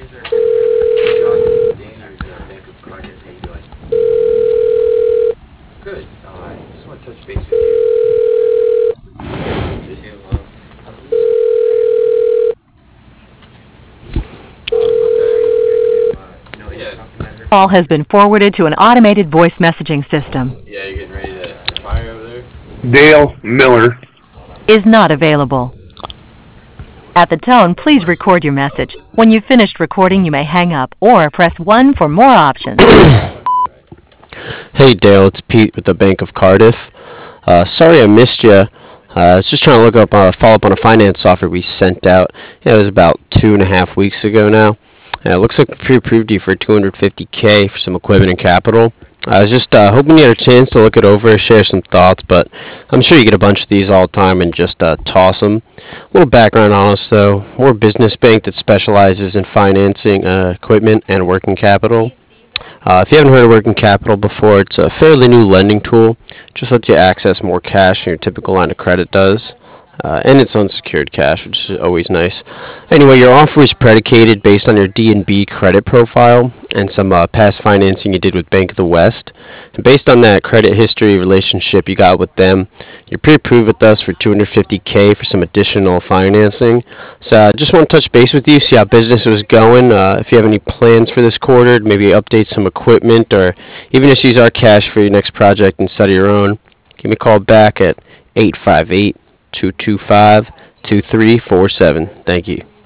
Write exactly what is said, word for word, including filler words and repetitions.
Dan, or is uh, Bank of Cardiff? How you doing? Good. Uh, I just want to touch base with you. You too. Uh, I believe so. Uh, no, yeah. Call has been forwarded to an automated voice messaging system. Yeah, you're getting ready to fire over there? Dale Miller. Is not available. At the tone, please record your message. When you've finished recording, you may hang up or press one for more options. Hey Dale, it's Pete with the Bank of Cardiff. Uh, sorry I missed you. Uh, I was just trying to look up, uh, follow up on a finance offer we sent out. Yeah, it was about two and a half weeks ago now. Uh, it looks like we pre-approved you for two hundred fifty K for some equipment and capital. I was just uh, hoping you had a chance to look it over, share some thoughts, but I'm sure you get a bunch of these all the time and just uh, toss them. A little background on us, though. We're a business bank that specializes in financing uh, equipment and working capital. Uh, if you haven't heard of working capital before, it's a fairly new lending tool. Just lets you access more cash than your typical line of credit does. Uh, and it's unsecured cash, which is always nice. Anyway, your offer is predicated based on your D and B credit profile and some uh, past financing you did with Bank of the West. And based on that credit history relationship you got with them, you're pre-approved with us for two hundred fifty K for some additional financing. So I uh, just want to touch base with you, see how business was going. Uh, if you have any plans for this quarter, maybe update some equipment, or even just use our cash for your next project instead of your own, give me a call back at eight five eight, two two five, two three four seven. Thank you.